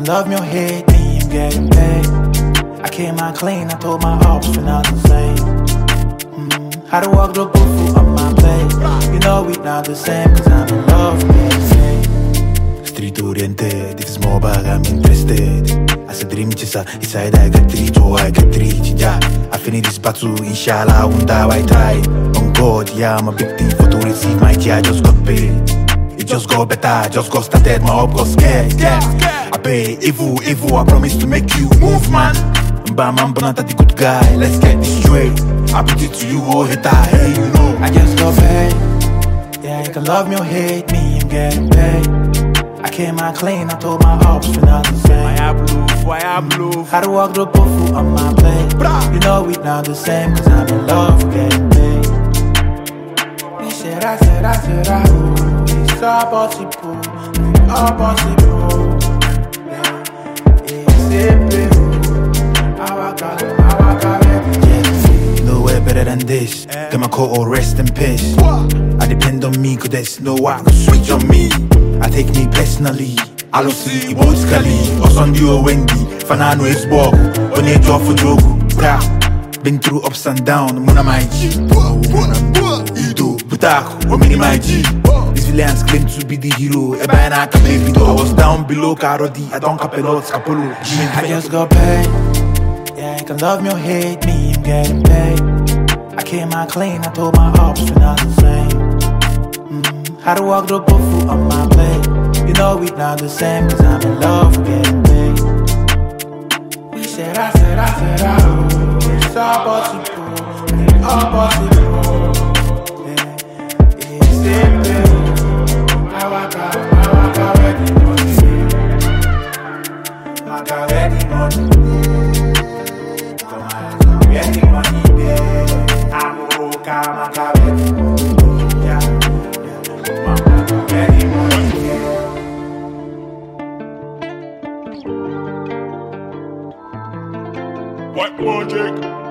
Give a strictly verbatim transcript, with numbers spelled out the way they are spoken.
can love me or hate me, I'm getting paid. I came out clean, I told my ops for not the same. Mm, how to walk the booth on my plate. You know we not the same, cause I'm in love with me. Street oriented, if it's more bag, I'm interested. I said dream chisa, inside I got three, oh I got three, yeah. I finish this battle, inshallah, one day I try. On God, yeah, I'm a big thief for to receive my key, I just got paid. It just got better, just got started, my up got scared, yeah. I pay evil, evil, I promise to make you move, man. Bam, I'm not the good guy, let's get this straight. I put it to you, oh, hit that, hey, you know. I just got paid. Yeah, you can love me or hate me, I'm getting paid. I came out clean, I told my ops for not the same. Why I blue, why I blue. How to walk the booth on my plate. You know we not the same, cause I'm in love with getting paid. He said, I said, I said, I oh, it's all possible, it's all possible. Yeah, it's simple. Nowhere better than this. Get my coat or rest in peace. I depend on me, cause there's no one can switch on me. I take me personally. I don't see emotionally. Or Sunday or Wendy. Fanano is walk. On your job for Jogu. Been through ups and downs. Muna my G. Ido, Butaku, or mini my G. These villains claim to be the hero. Eba and I can baby though. I was down below Karodi. I don't capelot, Capolo. I just got paid. Yeah, you can love me or hate me, I'm getting paid. I came out clean, I told my ops for not the same. Mm, how to walk the booth on my plate. You know we not the same, cause I'm in love with getting paid. We said, I said, I said, I oh, it's all possible, it's all possible. Yeah, it's simple. I walk out, I walk out ready money. I got ready money. Getting money there, I'm a rock, I'm a cabin. Yeah, yeah, getting money there. What magic?